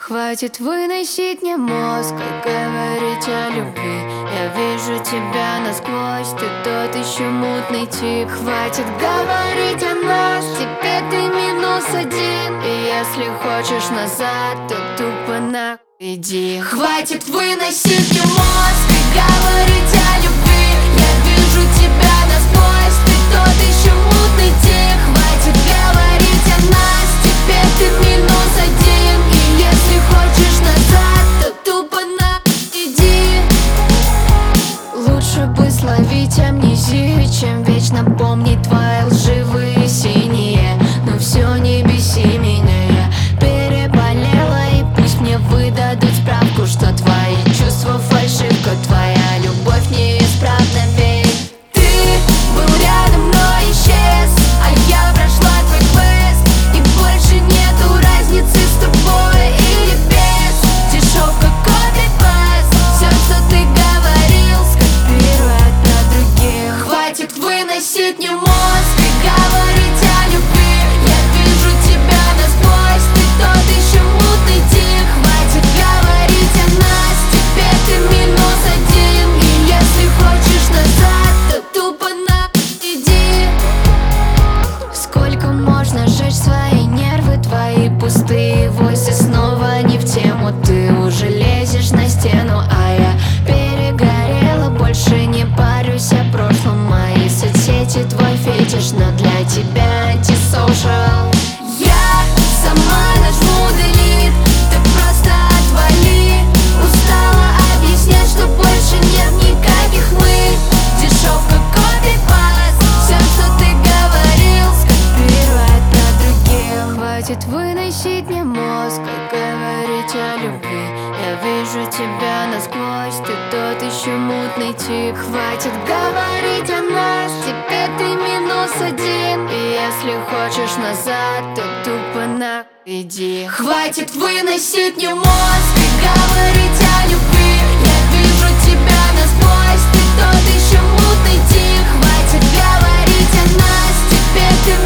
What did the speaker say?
Хватит выносить мне мозг и говорить о любви. Я вижу тебя насквозь, ты тот еще мутный тип. Хватит говорить о нас, теперь ты -1. И если хочешь назад, то тупо нахуй иди. Хватит выносить мне мозг и говорить о любви. Я вижу тебя насквозь, ты тот еще мутный тип. Хватит говорить о нас, теперь ты -1. И если хочешь назад, то тупо нахуй иди. Лучше бы словить амнезию, чем вечно помнить твои лживые синие. Но все, не беси меня, я переболела. И пусть мне выдадут справку, что твои чувства фальшивка, твоя любовь неисправна. Ведь ты был рядом, но исчез, а я прошла твой квест. И больше нету разницы с тобой или без. Дешевка, копипаст, все, что ты говорил, скопирует про других. Хватит выносить мне мозг и говорить о любви. Я вижу тебя насквозь, ты тот еще мутный тип. Хватит говорить о нас, теперь ты -1. И если хочешь назад, то тупо нахуй иди. Сколько можно жечь свои нервы, твои пустые войсы снова не в тему. Ты уже лезешь на стену, а я перегорела. Больше не парюсь о прошлом, мои соцсети твой фетиш, но для тебя антисоушал. Я сама нажму delete, ты просто отвали. Устала объяснять, что больше нет никаких мы. Дешевка, копипаст, все, что ты говорил, скопирует про других. Хватит выносить мне мозг и говорить о любви. Я вижу тебя насквозь, ты тот еще мутный тип. Хватит говорить о нас, теперь ты -1. И если хочешь назад, то тупо нахуй иди. Хватит выносить мне мозг и говорить о любви. Я вижу тебя насквозь, ты тот еще мутный тип. Хватит говорить о нас, теперь ты